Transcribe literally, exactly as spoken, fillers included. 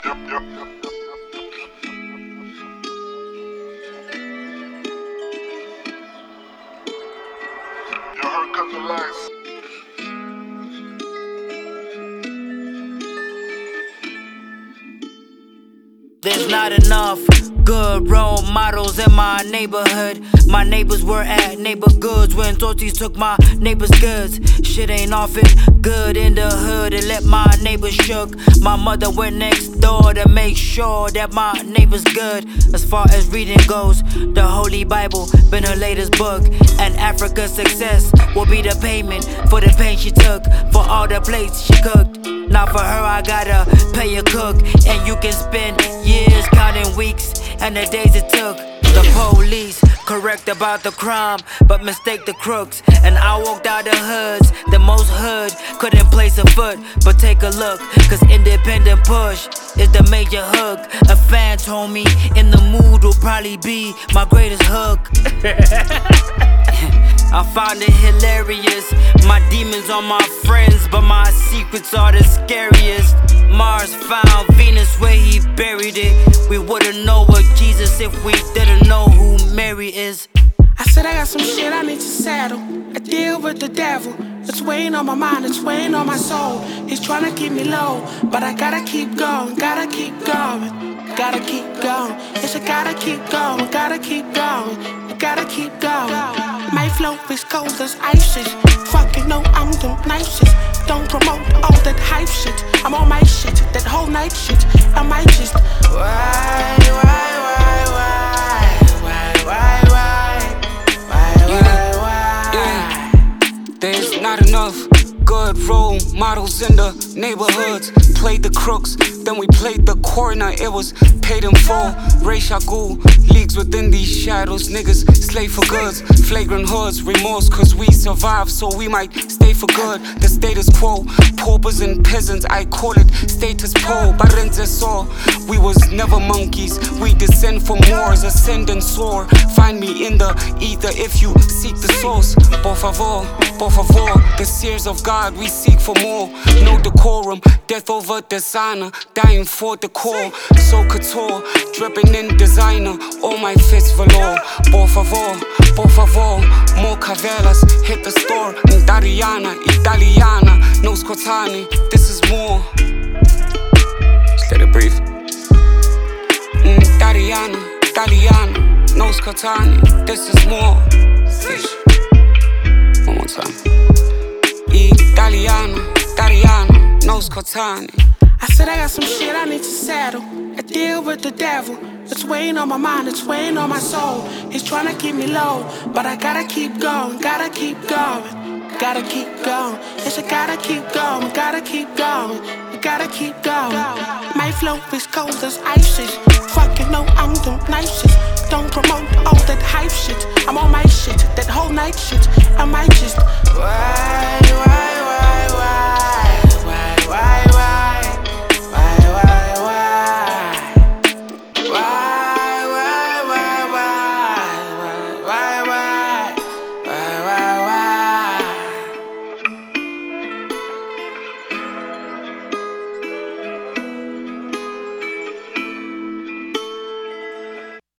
Yep, yep, yep, yep, yep, yep, yep. You heard cut the lights. There's not enough good role models in my neighborhood. My neighbors were at neighbor goods when Torties took my neighbor's goods. Shit ain't often good in the hood and let my neighbors shook. My mother went next door to make sure that my neighbor's good. As far as reading goes, the Holy Bible been her latest book. And Africa's success will be the payment for the pain she took, for all the plates she cooked. Now for her I gotta pay a cook, and you can spend years counting weeks and the days it took. The police correct about the crime, but mistake the crooks. And I walked out the hoods, the most hood couldn't place a foot. But take a look, cause independent push is the major hook. A fan told me in the mood will probably be my greatest hook. I found it hilarious. My demons are my friends, but my secrets are the scariest. Mars found Venus where he buried it. We wouldn't know what Jesus if we didn't know who Mary is. I said I got some shit I need to settle. I deal with the devil. It's weighing on my mind, it's weighing on my soul. He's trying to keep me low, but I gotta keep going, gotta keep going. Gotta keep going, yes I gotta keep going, gotta keep going, gotta keep going. My flow is cold as ices. Fucking know I'm the nicest. Don't promote all that hype shit. I'm on my shit, that whole night shit. I might just why, why, why, why, why, why, why, why, why? There's not enough good role models in the neighborhoods. Played the crooks, then we played the corner. It was paid in full. Ray Shagul, leagues within these shadows. Niggas slave for goods, flagrant hoods. Remorse cause we survived, so we might stay for good. The status quo, paupers and peasants, I call it status quo. Barenze saw, we was never monkeys. We descend from wars, ascend and soar. Find me in the ether if you seek the source. Por favor, por favor, the seers of God, we seek for more. No decorum, death over dishonor, dying for the core. So couture, dripping in designer, all my fits velour. Por favor, por favor, more cavelas, hit the store. Italiana, Italiana, no Scotani, this is more. Just let it breathe. Italiana, Italiana, no Scotani, this is more. One more time. Italiana, Italiana, no Scotani. I said I got some shit I need to settle. I deal with the devil. It's weighing on my mind, it's weighing on my soul. He's trying to keep me low, but I gotta keep going, gotta keep going, gotta keep going. Yes, I gotta keep going, gotta keep going, gotta keep going. My flow is cold as ices. Fucking know I'm the nicest. Don't promote all that hype shit. I'm on my shit, that whole night shit. I might just